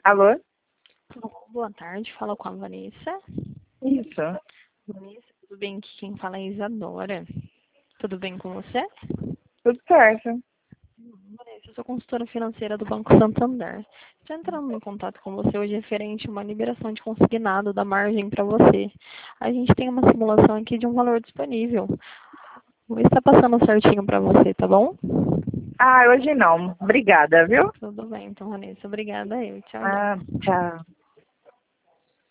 Alô? Boa tarde, fala com a Vanessa. Isso. Vanessa, tudo bem? Aqui quem fala é a Isadora. Tudo bem com você? Tudo certo. Vanessa, eu sou consultora financeira do Banco Santander. Estou entrando em contato com você hoje referente a uma liberação de consignado da margem para você. A gente tem uma simulação aqui de um valor disponível. Vou ver se está passando certinho para você, tá bom? Ah, hoje não. Obrigada, viu? Tudo bem, então, Vanessa. Obrigada eu. Tchau, Ah, tchau. tchau.